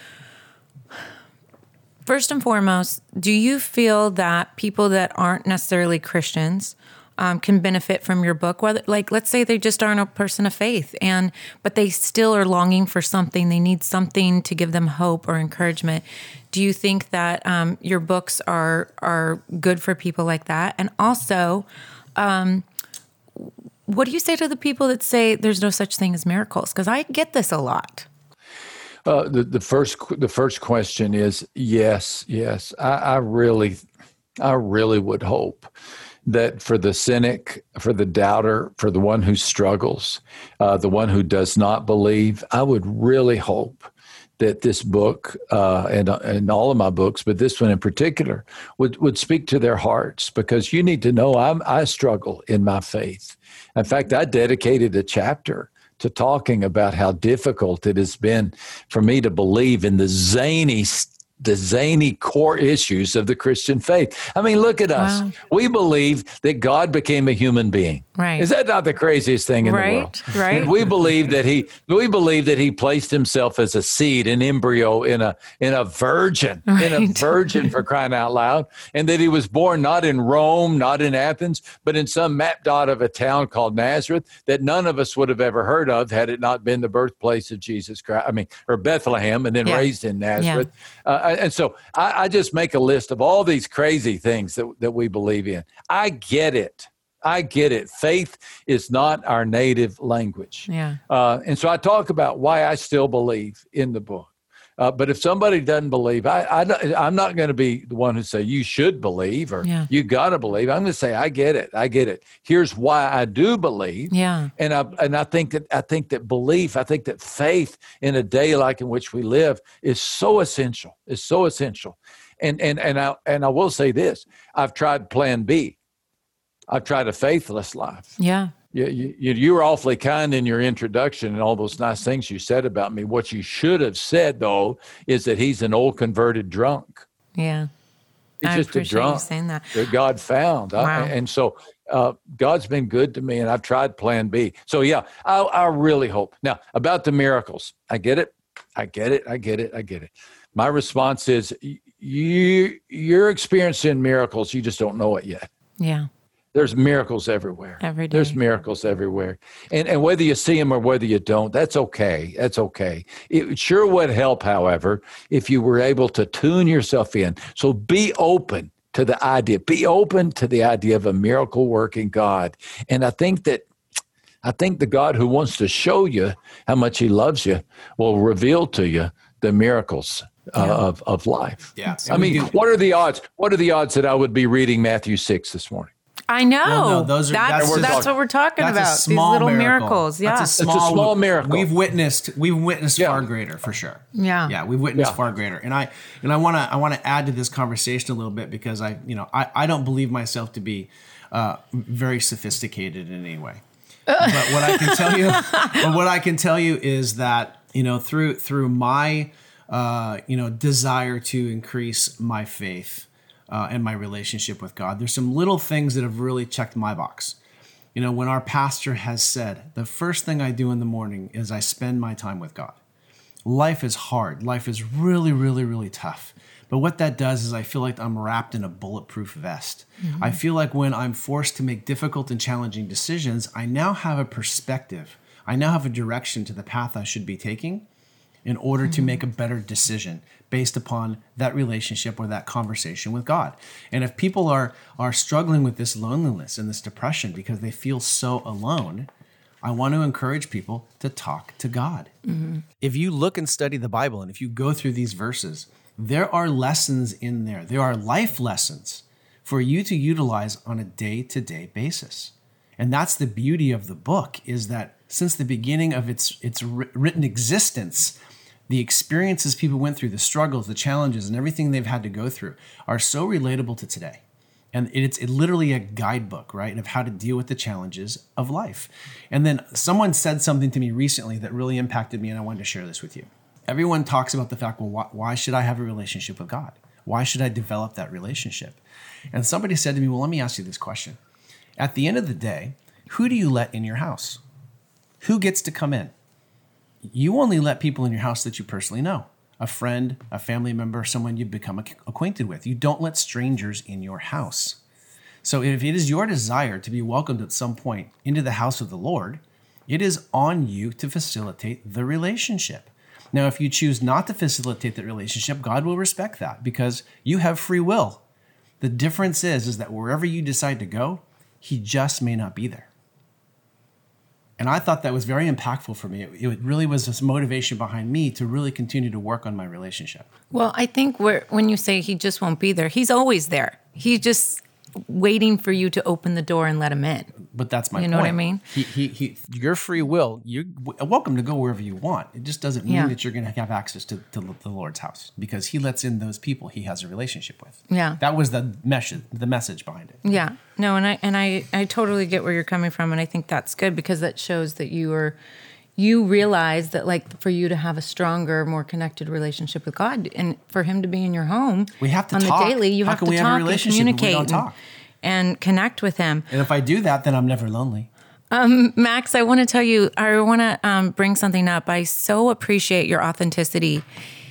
First and foremost, do you feel that people that aren't necessarily Christians um, can benefit from your book? Whether, like, let's say they just aren't a person of faith, and but they still are longing for something. They need something to give them hope or encouragement. Do you think that um, your books are are good for people like that? And also, um, what do you say to the people that say there's no such thing as miracles? Because I get this a lot. Uh, the, the first the first question is yes, yes. I, I really I really would hope that for the cynic, for the doubter, for the one who struggles, uh, the one who does not believe, I would really hope that this book uh, and, and all of my books, but this one in particular, would, would speak to their hearts, because you need to know I'm, I struggle in my faith. In fact, I dedicated a chapter to talking about how difficult it has been for me to believe in the zany the zany core issues of the Christian faith. I mean, look at us. Wow. We believe that God became a human being. Right. Is that not the craziest thing in right. the world? Right. We believe that he we believe that he placed himself as a seed, an embryo in a in a virgin, right. in a virgin, for crying out loud, and that he was born not in Rome, not in Athens, but in some map dot of a town called Nazareth that none of us would have ever heard of had it not been the birthplace of Jesus Christ. I mean, or Bethlehem, and then yeah. raised in Nazareth. Yeah. Uh, and so I, I just make a list of all these crazy things that, that we believe in. I get it. I get it. Faith is not our native language. Yeah. Uh, and so I talk about why I still believe in the book. Uh, but if somebody doesn't believe, I, I, I'm not going to be the one who say you should believe or yeah. you got to believe. I'm going to say I get it. I get it. Here's why I do believe. Yeah. And I and I think that I think that belief, I think that faith in a day like in which we live is so essential. Is so essential. And and and I and I will say this: I've tried Plan B. I've tried a faithless life. Yeah. You, you, you were awfully kind in your introduction and all those nice things you said about me. What you should have said, though, is that he's an old converted drunk. Yeah. He's I just a appreciate drunk you saying that. that God found. Wow. I, and so uh, God's been good to me, and I've tried Plan B. So, yeah, I, I really hope. Now, about the miracles, I get it. I get it. I get it. I get it. My response is you, you're experiencing miracles. You just don't know it yet. Yeah. There's miracles everywhere. Every day. There's miracles everywhere. And and whether you see them or whether you don't, that's okay. That's okay. It sure would help, however, if you were able to tune yourself in. So be open to the idea. Be open to the idea of a miracle working God. And I think that I think the God who wants to show you how much he loves you will reveal to you the miracles uh, yeah. of, of life. Yeah. I mean, what are the odds? What are the odds that I would be reading Matthew six this morning? I know. Well, no, those are, that's that's, that's what we're talking that's about. A small These little miracle. miracles. Yeah. That's a small, it's a small miracle. We've witnessed we've witnessed yeah. far greater for sure. Yeah. Yeah, we've witnessed yeah. far greater. And I and I want to I want to add to this conversation a little bit because I, you know, I, I don't believe myself to be uh, very sophisticated in any way. But what I can tell you but what I can tell you is that, you know, through through my uh, you know, desire to increase my faith Uh, and my relationship with God, there's some little things that have really checked my box. You know, when our pastor has said, the first thing I do in the morning is I spend my time with God. Life is hard. Life is really, really, really tough. But what that does is I feel like I'm wrapped in a bulletproof vest. Mm-hmm. I feel like when I'm forced to make difficult and challenging decisions, I now have a perspective. I now have a direction to the path I should be taking in order mm-hmm. to make a better decision based upon that relationship or that conversation with God. And if people are are struggling with this loneliness and this depression because they feel so alone, I want to encourage people to talk to God. Mm-hmm. If you look and study the Bible, and if you go through these verses, there are lessons in there. There are life lessons for you to utilize on a day-to-day basis. And that's the beauty of the book, is that since the beginning of its, its written existence, the experiences people went through, the struggles, the challenges, and everything they've had to go through are so relatable to today. And it's it literally a guidebook, right, of how to deal with the challenges of life. And then someone said something to me recently that really impacted me, and I wanted to share this with you. Everyone talks about the fact, well, why, why should I have a relationship with God? Why should I develop that relationship? And somebody said to me, well, let me ask you this question. At the end of the day, who do you let in your house? Who gets to come in? You only let people in your house that you personally know. A friend, a family member, someone you've become acquainted with. You don't let strangers in your house. So if it is your desire to be welcomed at some point into the house of the Lord, it is on you to facilitate the relationship. Now, if you choose not to facilitate that relationship, God will respect that because you have free will. The difference is, is that wherever you decide to go, he just may not be there. And I thought that was very impactful for me. It, it really was this motivation behind me to really continue to work on my relationship. Well, I think we're, when you say he just won't be there, he's always there. he's just waiting for you to open the door and let him in. But that's my You know point. what I mean? He, he, he, your free will, you're w- welcome to go wherever you want. It just doesn't mean Yeah. that you're going to have access to, to the Lord's house, because he lets in those people he has a relationship with. Yeah. That was the message, the message behind it. Yeah. No, and I and I, I totally get where you're coming from, and I think that's good because that shows that you are you realize that, like, for you to have a stronger, more connected relationship with God, and for him to be in your home, We have to on talk. the daily, you How have can to we have a talk and relationship if we communicate don't and, talk? and connect with him. And if I do that, then I'm never lonely. Max, I want to tell you, I want to um, bring something up. I so appreciate your authenticity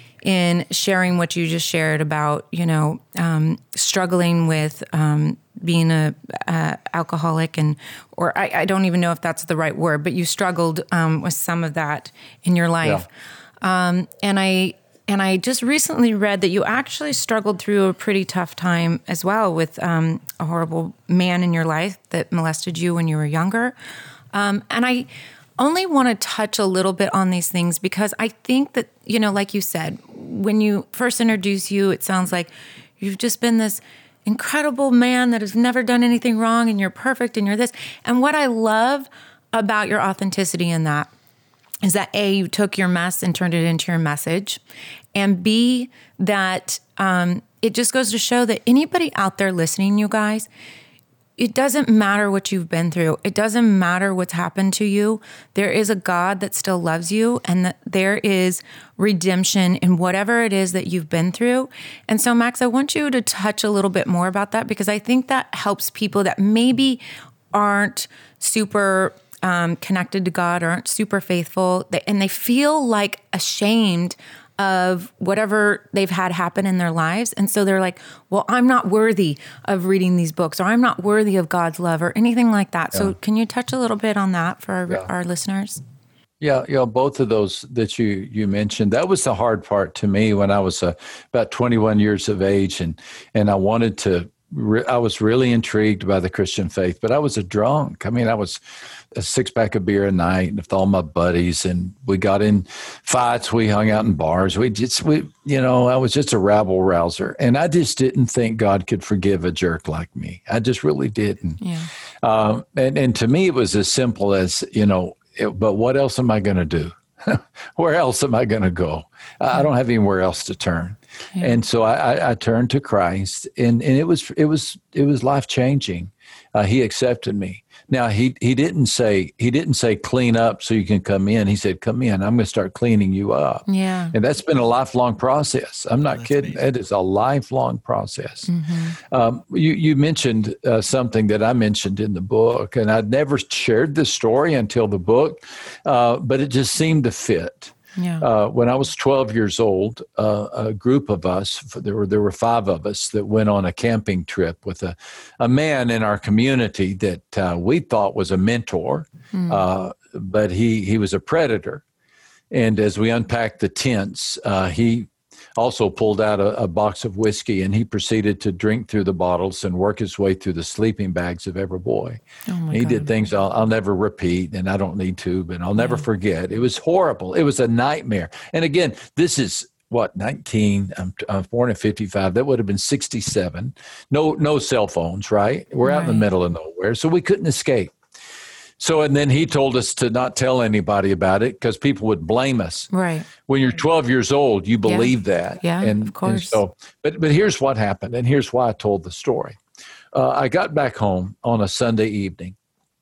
in sharing what you just shared about, you know, um, struggling with um, being a, a alcoholic, and or I, I don't even know if that's the right word, but you struggled um, with some of that in your life. Um, and I and I just recently read that you actually struggled through a pretty tough time as well with um, a horrible man in your life that molested you when you were younger. Um, and I only want to touch a little bit on these things because I think that, you know, like you said, when you first introduce you, it sounds like you've just been this incredible man that has never done anything wrong, and you're perfect and you're this. And what I love about your authenticity in that is that A, you took your mess and turned it into your message, and B, that um, it just goes to show that anybody out there listening, you guys, it doesn't matter what you've been through. It doesn't matter what's happened to you. There is a God that still loves you, and that there is redemption in whatever it is that you've been through. And so, Max, I want you to touch a little bit more about that, because I think that helps people that maybe aren't super um, connected to God, or aren't super faithful, and they feel like ashamed of whatever they've had happen in their lives. And so they're like, well, I'm not worthy of reading these books, or I'm not worthy of God's love, or anything like that. Yeah. So can you touch a little bit on that for our, yeah. our listeners? Yeah, you know, both of those that you you mentioned, that was the hard part to me when I was uh, about twenty-one years of age, and and I wanted to, re- I was really intrigued by the Christian faith, but I was a drunk. I mean, I was a six pack of beer a night with all my buddies, and we got in fights. We hung out in bars. We just, we, you know, I was just a rabble rouser, and I just didn't think God could forgive a jerk like me. I just really didn't. Yeah. Um, and and to me, it was as simple as, you know, it, but what else am I going to do? Where else am I going to go? Yeah. I don't have anywhere else to turn. Yeah. And so I, I, I turned to Christ, and, and it was it was it was life changing. Uh, he accepted me. Now he he didn't say he didn't say clean up so you can come in. He said, come in. I'm going to start cleaning you up. Yeah, and that's been a lifelong process. I'm not oh, kidding. Amazing. It is a lifelong process. Mm-hmm. Um, you you mentioned uh, something that I mentioned in the book, and I'd never shared this story until the book, uh, but it just seemed to fit. Yeah. Uh, when I was twelve years old, uh, a group of us, there were there were five of us that went on a camping trip with a, a man in our community that uh, we thought was a mentor, mm. uh, but he, he was a predator. And as we unpacked the tents, uh, he also pulled out a, a box of whiskey, and he proceeded to drink through the bottles and work his way through the sleeping bags of every boy. Oh my he God. did things I'll, I'll never repeat, and I don't need to, but I'll never yeah. forget. It was horrible. It was a nightmare. And again, this is what, nineteen, I'm, I'm born in fifty-five. That would have been sixty-seven. No, no cell phones, right? We're right. out in the middle of nowhere, so we couldn't escape. So, and then he told us to not tell anybody about it because people would blame us. Right. When you're twelve years old, you believe yeah. that. Yeah, and, of course. And so, but but here's what happened, and here's why I told the story. Uh, I got back home on a Sunday evening.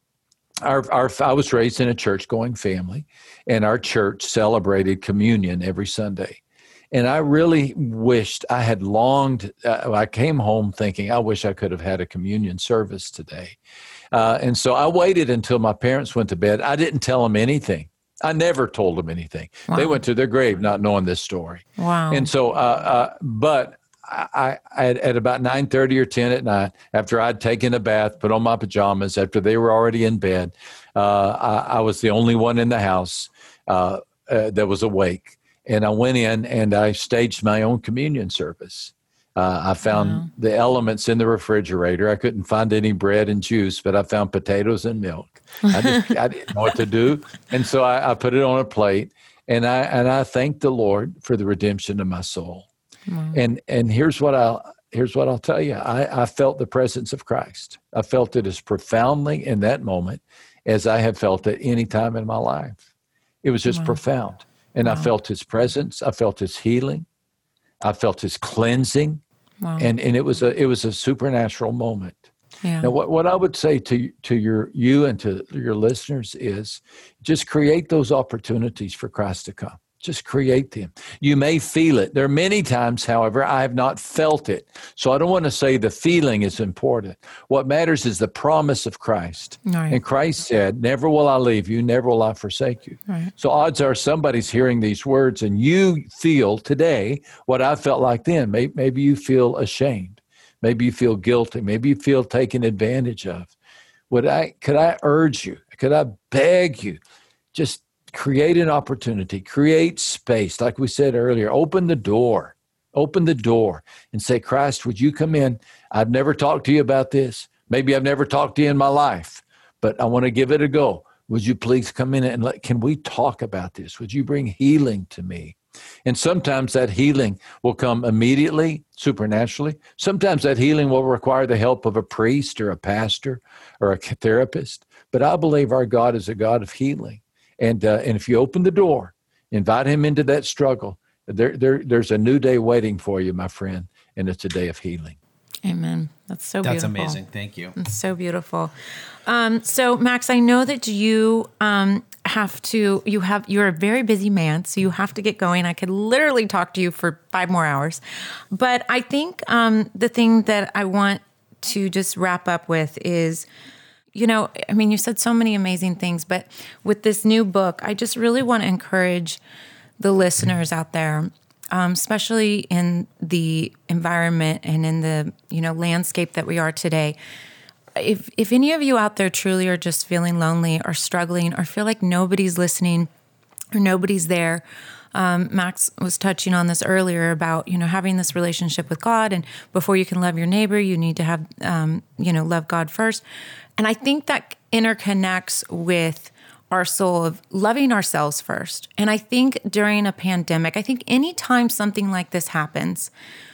Our, our I was raised in a church-going family, and our church celebrated communion every Sunday. And I really wished I had longed. Uh, I came home thinking, I wish I could have had a communion service today. Uh, and so I waited until my parents went to bed. I didn't tell them anything. I never told them anything. Wow. They went to their grave not knowing this story. Wow. And so, uh, uh, but I, I at, at about nine thirty or ten at night, after I'd taken a bath, put on my pajamas, after they were already in bed, uh, I, I was the only one in the house uh, uh, that was awake. And I went in and I staged my own communion service. Uh, I found wow. the elements in the refrigerator. I couldn't find any bread and juice, but I found potatoes and milk. I just I didn't know what to do, and so I, I put it on a plate, and I and I thanked the Lord for the redemption of my soul. Wow. And and here's what I here's what I'll tell you. I, I felt the presence of Christ. I felt it as profoundly in that moment as I have felt it any time in my life. It was just wow. profound. And wow. I felt his presence. I felt his healing. I felt his cleansing. Wow. And and it was a it was a supernatural moment. Yeah. Now, what, what I would say to to your you and to your listeners is just create those opportunities for Christ to come. Just create them. You may feel it. There are many times, however, I have not felt it. So I don't want to say the feeling is important. What matters is the promise of Christ. Right. And Christ said, never will I leave you, never will I forsake you. Right. So odds are somebody's hearing these words and you feel today what I felt like then. Maybe, maybe you feel ashamed. Maybe you feel guilty. Maybe you feel taken advantage of. Would I, could I urge you, could I beg you, just create an opportunity, create space. Like we said earlier, open the door, open the door and say, Christ, would you come in? I've never talked to you about this. Maybe I've never talked to you in my life, but I want to give it a go. Would you please come in and let, can we talk about this? Would you bring healing to me? And sometimes that healing will come immediately, supernaturally. Sometimes that healing will require the help of a priest or a pastor or a therapist. But I believe our God is a God of healing. And uh, and if you open the door, invite him into that struggle, there, there there's a new day waiting for you, my friend, and it's a day of healing. Amen. That's so That's beautiful. That's amazing. Thank you. It's so beautiful. Um, so Max, I know that you um, have to, you have, you're a very busy man, so you have to get going. I could literally talk to you for five more hours. But I think um, the thing that I want to just wrap up with is, you know, I mean, you said so many amazing things, but with this new book, I just really want to encourage the listeners out there, um, especially in the environment and in the, you know, landscape that we are today. If if any of you out there truly are just feeling lonely or struggling or feel like nobody's listening or nobody's there, Um, Max was touching on this earlier about, you know, having this relationship with God, and before you can love your neighbor, you need to have, um, you know, love God first. And I think that interconnects with our soul of loving ourselves first. And I think during a pandemic, I think anytime something like this happens,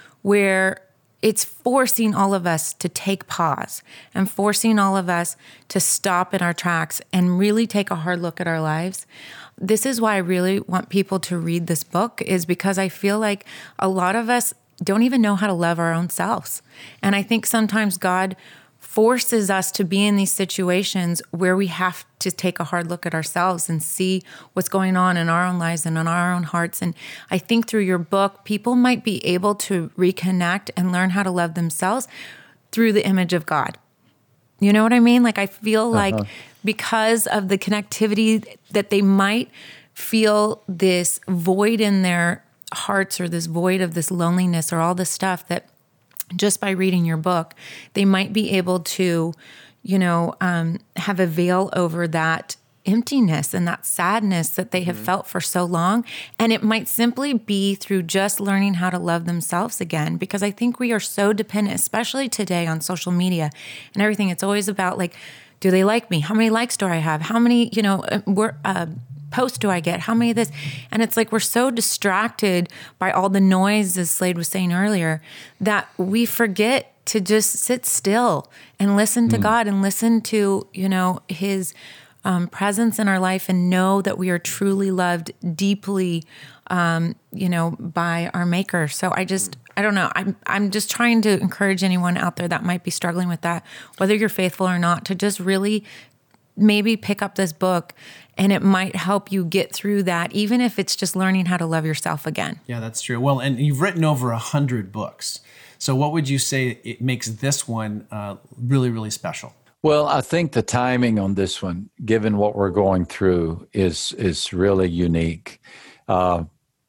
where it's forcing all of us to take pause and forcing all of us to stop in our tracks and really take a hard look at our lives. This is why I really want people to read this book, is because I feel like a lot of us don't even know how to love our own selves. And I think sometimes God forces us to be in these situations where we have to take a hard look at ourselves and see what's going on in our own lives and in our own hearts. And I think through your book, people might be able to reconnect and learn how to love themselves through the image of God. You know what I mean? Like, I feel uh-huh. like because of the connectivity that they might feel this void in their hearts, or this void of this loneliness or all this stuff, that just by reading your book, they might be able to, you know, um, have a veil over that emptiness and that sadness that they have mm-hmm. felt for so long. And it might simply be through just learning how to love themselves again, because I think we are so dependent, especially today on social media and everything. It's always about, like, do they like me? How many likes do I have? How many, you know, we're, uh, posts do I get? How many of this? And it's like we're so distracted by all the noise, as Slade was saying earlier, that we forget to just sit still and listen to mm. God and listen to, you know, his um, presence in our life, and know that we are truly loved deeply, um, you know, by our Maker. So I just, I don't know. I'm, I'm just trying to encourage anyone out there that might be struggling with that, whether you're faithful or not, to just really maybe pick up this book, and it might help you get through that, even if it's just learning how to love yourself again. Yeah, that's true. Well, and you've written over a hundred books. So what would you say it makes this one uh, really, really special? Well, I think the timing on this one, given what we're going through, is is really unique. Uh,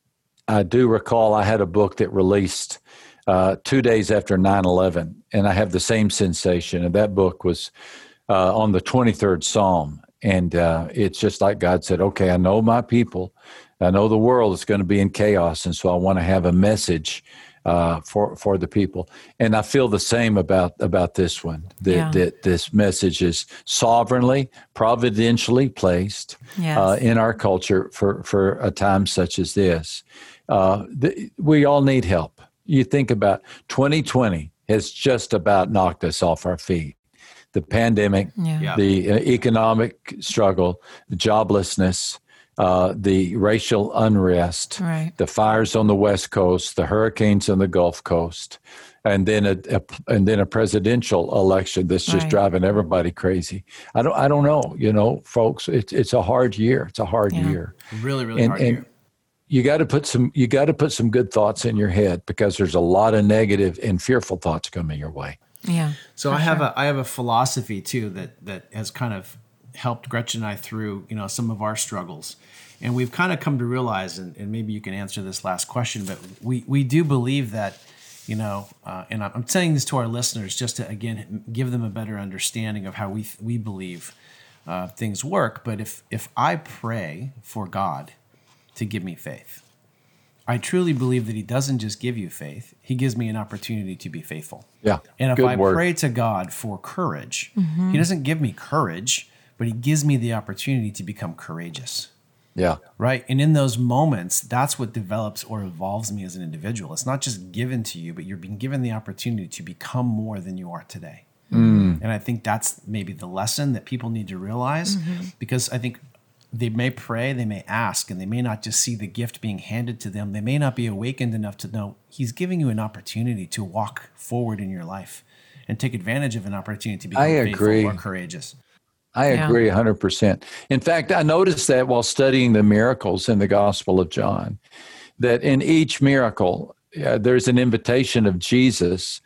I do recall I had a book that released uh, two days after nine eleven, and I have the same sensation. And that book was uh, on the twenty-third Psalm. And uh, it's just like God said, okay, I know my people. I know the world is going to be in chaos, and so I want to have a message uh, for for the people. And I feel the same about about this one, that, yeah. that this message is sovereignly, providentially placed yes. uh, in our culture for, for a time such as this. Uh, the, we all need help. You think about twenty twenty has just about knocked us off our feet. The pandemic, Yeah. Yeah. the uh, economic struggle, the joblessness, uh, the racial unrest, Right. the fires on the West Coast, the hurricanes on the Gulf Coast, and then a, a and then a presidential election that's just Right. driving everybody crazy. I don't I don't know, you know, folks. It's it's a hard year. It's a hard Yeah. year. Really, really And- hard and- year. You got to put some you got to put some good thoughts in your head, because there's a lot of negative and fearful thoughts coming your way. Yeah. So I have a I have a philosophy too that that has kind of helped Gretchen and I through, you know, some of our struggles. And we've kind of come to realize, and, and maybe you can answer this last question, but we, we do believe that, you know, uh, and I'm saying this to our listeners just to, again, give them a better understanding of how we we believe uh, things work. But if if I pray for God to give me faith, I truly believe that he doesn't just give you faith, he gives me an opportunity to be faithful. Yeah. And if good I word. pray to God for courage, he doesn't give me courage, but he gives me the opportunity to become courageous. Yeah. Right. And in those moments, that's what develops or evolves me as an individual. It's not just given to you, but you're being given the opportunity to become more than you are today. Mm. And I think that's maybe the lesson that people need to realize, because I think they may pray, they may ask, and they may not just see the gift being handed to them. They may not be awakened enough to know he's giving you an opportunity to walk forward in your life and take advantage of an opportunity to become I faithful agree. or courageous. I Yeah. agree one hundred percent. In fact, I noticed that while studying the miracles in the Gospel of John, that in each miracle, uh, there's an invitation of Jesus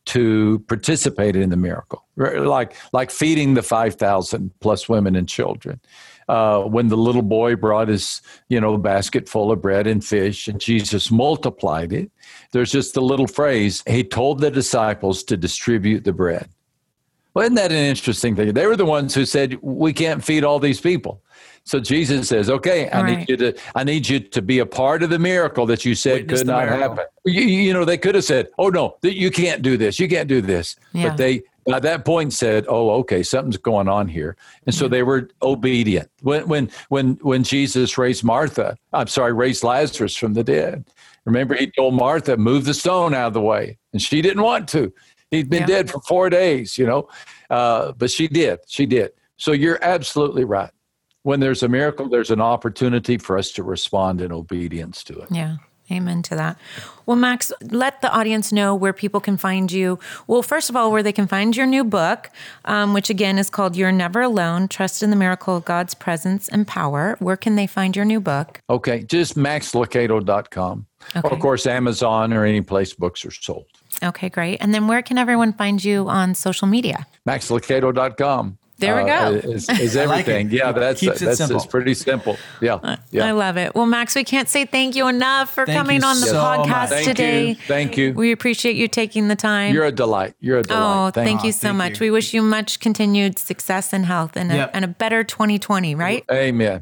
to participate in the miracle, like like feeding the five thousand plus women and children. Uh, when the little boy brought his, you know, basket full of bread and fish, and Jesus multiplied it, there's just a little phrase, he told the disciples to distribute the bread. Well, isn't that an interesting thing? They were the ones who said, we can't feed all these people. So Jesus says, okay, I Right. need you to, I need you to be a part of the miracle that you said Witness could the not miracle. happen. You, you know, they could have said, oh no, th- you can't do this. You can't do this. Yeah. But they, at that point said, oh, okay, something's going on here. And so they were obedient. When, when, when, when Jesus raised Martha, I'm sorry, raised Lazarus from the dead. Remember, he told Martha, move the stone out of the way. And she didn't want to. He'd been Yeah. dead for four days, you know, uh, but she did. She did. So you're absolutely right. When there's a miracle, there's an opportunity for us to respond in obedience to it. Yeah. Amen to that. Well, Max, let the audience know where people can find you. Well, first of all, where they can find your new book, um, which again is called You're Never Alone, Trust in the Miracle of God's Presence and Power. Where can they find your new book? Okay, just max lucado dot com. Okay. Or, of course, Amazon or any place books are sold. Okay, great. And then where can everyone find you on social media? max lucado dot com. There we go. Is, is I like everything. it. Yeah, It that's keeps it that's simple. it's pretty simple. Yeah, yeah. I love it. Well, Max, we can't say thank you enough for Thank coming you on the so podcast much. Thank today. you. Thank you. We appreciate you taking the time. You're a delight. You're a delight. Oh, thank, you you. so Thank much. you. We wish you much continued success and health and a, Yep. and a better twenty twenty, right? Amen.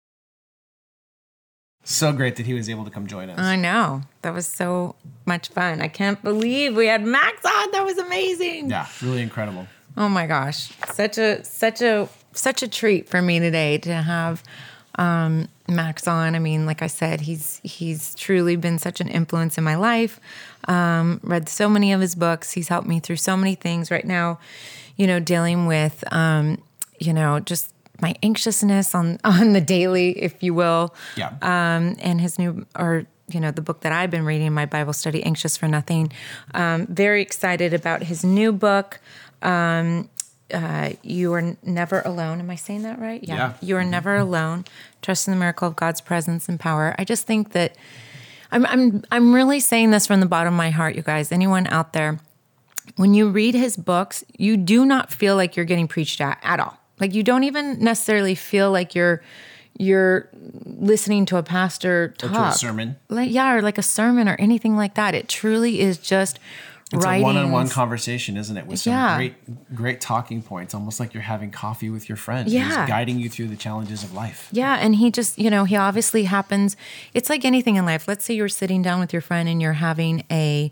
So great that he was able to come join us. I know. That was so much fun. I can't believe we had Max on. That was amazing. Yeah, really incredible. Oh my gosh. Such a such a such a treat for me today to have um, Max on. I mean, like I said, he's he's truly been such an influence in my life. Um, read so many of his books. He's helped me through so many things right now, you know, dealing with um, you know, just my anxiousness on on the daily, if you will. Yeah. Um, and his new or you know, the book that I've been reading, my Bible study, Anxious for Nothing. Um, very excited about his new book. Um, uh, you are never alone. Am I saying that right? Yeah. You are never alone. Trust in the miracle of God's presence and power. I just think that I'm, I'm, I'm really saying this from the bottom of my heart, you guys, anyone out there, when you read his books, you do not feel like you're getting preached at at all. Like you don't even necessarily feel like you're, you're listening to a pastor talk. Or to a sermon. Like, yeah, or like a sermon or anything like that. It truly is just It's writings. a one-on-one conversation, isn't it? With some Yeah. great, great talking points, almost like you're having coffee with your friend. Yeah. He's guiding you through the challenges of life. Yeah, and he just, you know, he obviously happens. It's like anything in life. Let's say you're sitting down with your friend and you're having a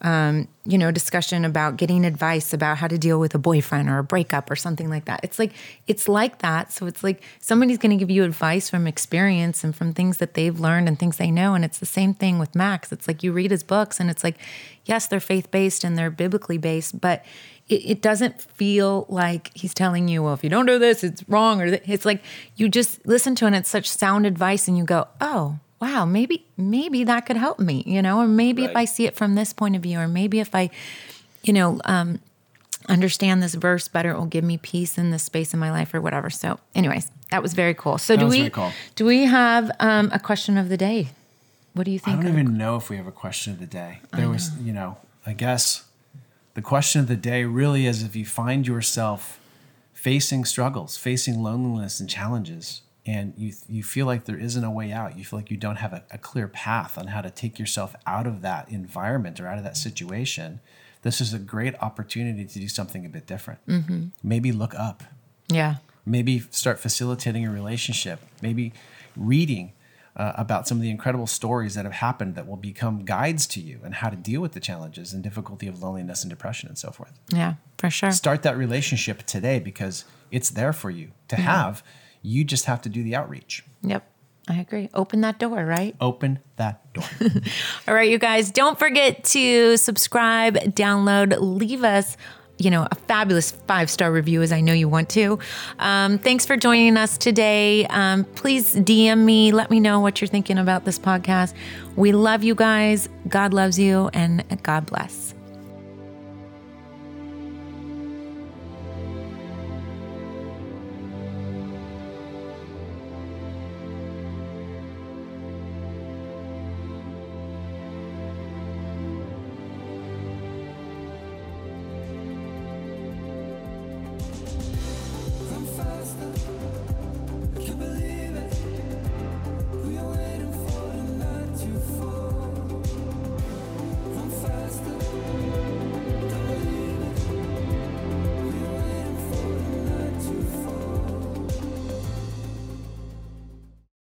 um, you know, discussion about getting advice about how to deal with a boyfriend or a breakup or something like that. It's like, it's like that. So it's like somebody's going to give you advice from experience and from things that they've learned and things they know. And it's the same thing with Max. It's like you read his books and it's like, yes, they're faith-based and they're biblically based, but it, it doesn't feel like he's telling you, well, if you don't do this, it's wrong. Or th-. It's like you just listen to it and it's such sound advice and you go, oh, wow, maybe maybe that could help me, you know, or maybe right. if I see it from this point of view, or maybe if I, you know, um, understand this verse better, it will give me peace in this space in my life or whatever. So anyways, that was very cool. So that do was we, very cool. do we have um, a question of the day? What do you think? I don't even know if we have a question of the day. There was, you know, I guess the question of the day really is if you find yourself facing struggles, facing loneliness and challenges, and you you feel like there isn't a way out, you feel like you don't have a, a clear path on how to take yourself out of that environment or out of that situation, this is a great opportunity to do something a bit different. Mm-hmm. Maybe look up. Yeah. Maybe start facilitating a relationship. Maybe reading uh, about some of the incredible stories that have happened that will become guides to you and how to deal with the challenges and difficulty of loneliness and depression and so forth. Yeah, for sure. Start that relationship today because it's there for you to mm-hmm. have. You just have to do the outreach. Yep, I agree. Open that door, right? Open that door. All right, you guys, don't forget to subscribe, download, leave us, you know, a fabulous five-star review as I know you want to. Um, thanks for joining us today. Um, please D M me. Let me know what you're thinking about this podcast. We love you guys. God loves you, and God bless.